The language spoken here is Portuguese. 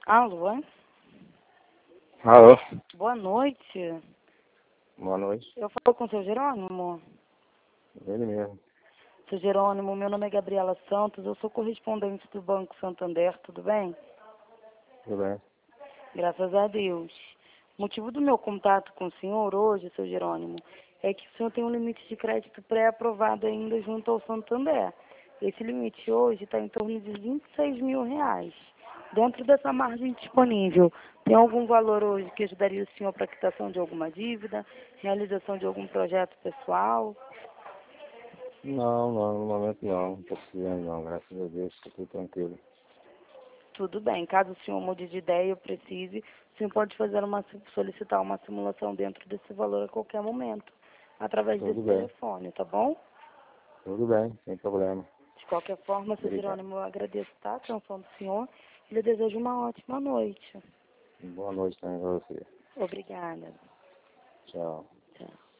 Alô? Alô, Boa noite. boa noite. Eu falo com o seu Jerônimo. Ele mesmo. Seu Jerônimo, meu nome é Gabriela Santos, eu sou correspondente do Banco Santander, tudo bem? Tudo bem? Graças a Deus. O motivo do meu contato com o senhor hoje, seu Jerônimo, é que o senhor tem um limite de crédito pré-aprovado ainda junto ao Santander. Esse limite hoje está em torno de R$ 26.000. Dentro dessa margem disponível, tem algum valor hoje que ajudaria o senhor para a quitação de alguma dívida, realização de algum projeto pessoal? Não, no momento não. Não tô precisando não, graças a Deus, tô tudo tranquilo. Tudo bem, caso o senhor mude de ideia ou precise, o senhor pode solicitar uma simulação dentro desse valor a qualquer momento, através desse Tudo bem, telefone, tá bom? tudo bem, sem problema. De qualquer forma, seu Obrigado. Jerônimo, eu agradeço a atenção do senhor e lhe desejo uma ótima noite. Boa noite também pra você. Obrigada. Tchau. Tchau.